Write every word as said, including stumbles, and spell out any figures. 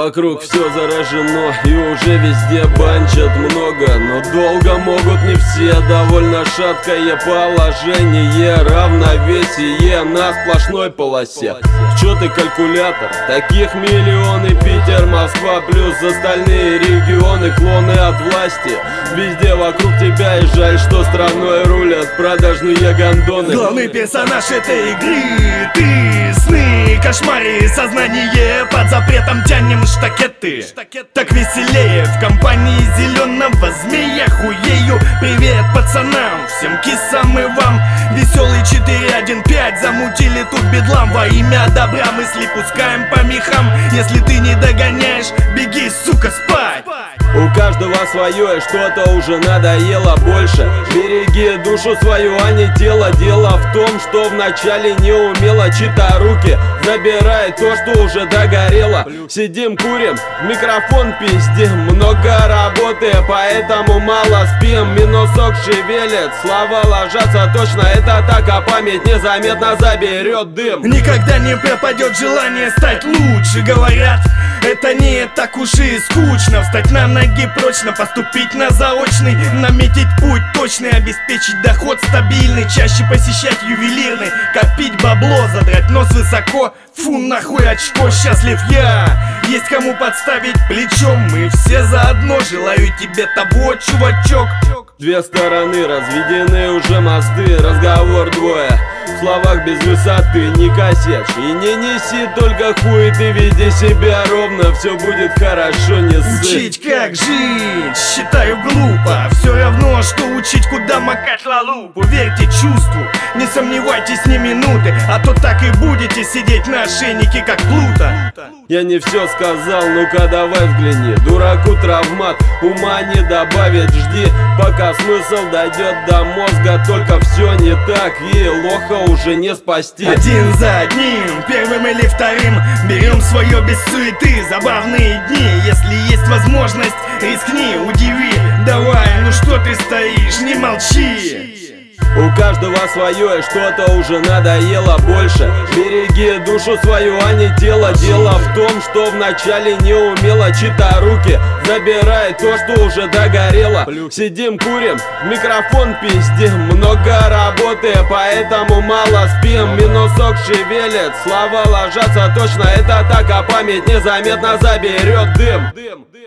Вокруг все заражено и уже везде банчат много, но долго могут не все. Довольно шаткое положение, равновесие на сплошной полосе. Чё ты калькулятор? Таких миллионы. Питер, Москва плюс остальные регионы, клоны от власти. Везде вокруг тебя, и жаль, что страной рулят продажные гондоны. Главный персонаж этой игры — ты. Сны, кошмары, сознание под запретом, тянем штакеты. Так веселее в компании зеленого змея. Хуею, привет пацанам, всем кисам и вам. Веселый четыре один пять, замутили тут бедлам. Во имя добра мысли пускаем по мехам. Если ты не догоняешь, беги, сука, спать. У каждого свое, и что-то уже надоело больше. Береги душу свою, а не тело. Дело в том, что вначале не умело, чьи-то руки забирает то, что уже догорело. Сидим, курим, в микрофон пиздим. Много работы, поэтому мало спим. Минусок шевелит, слова ложатся точно. Это так, а память незаметно заберет дым. Никогда не пропадет желание стать лучше. Говорят, это не так уж и скучно. Встать на ноги прочно, поступить на заочный, наметить путь точный, обеспечить доход стабильный, чаще посещать ювелирный, копить бабло, задрать нос высоко. Фу, нахуй очко, счастлив я, есть кому подставить плечом. Мы все заодно, желаю тебе того, чувачок. Две стороны, разведены уже мосты. Разговор двое, в словах без высоты. Не косячь и не неси только хуй. Ты веди себя ровно, все будет хорошо, не ссы. Учить как жить, считаю глупо. Все равно, что учить, куда макать лалупу. Верьте чувству, не сомневайтесь ни минуты, а то так и будете сидеть на ошейнике, как Плута. Я не все сказал, ну-ка давай взгляни. Дураку травмат, ума не добавит. Жди, пока смысл дойдет до мозга. Только все не так, и лоха уже не спасти. Один за одним, первым или вторым, берем свое без суеты. Забавные дни, если есть возможность, рискни, удиви. Давай, ну что ты стоишь, не молчи. У каждого свое, и что-то уже надоело больше. Береги душу свою, а не тело. Дело в том, что вначале не умело, чьи-то руки забирает то, что уже догорело. Сидим, курим, в микрофон пиздим. Много работы, поэтому мало спим. Минусок шевелит, слова ложатся точно. Это так, а память незаметно заберет дым.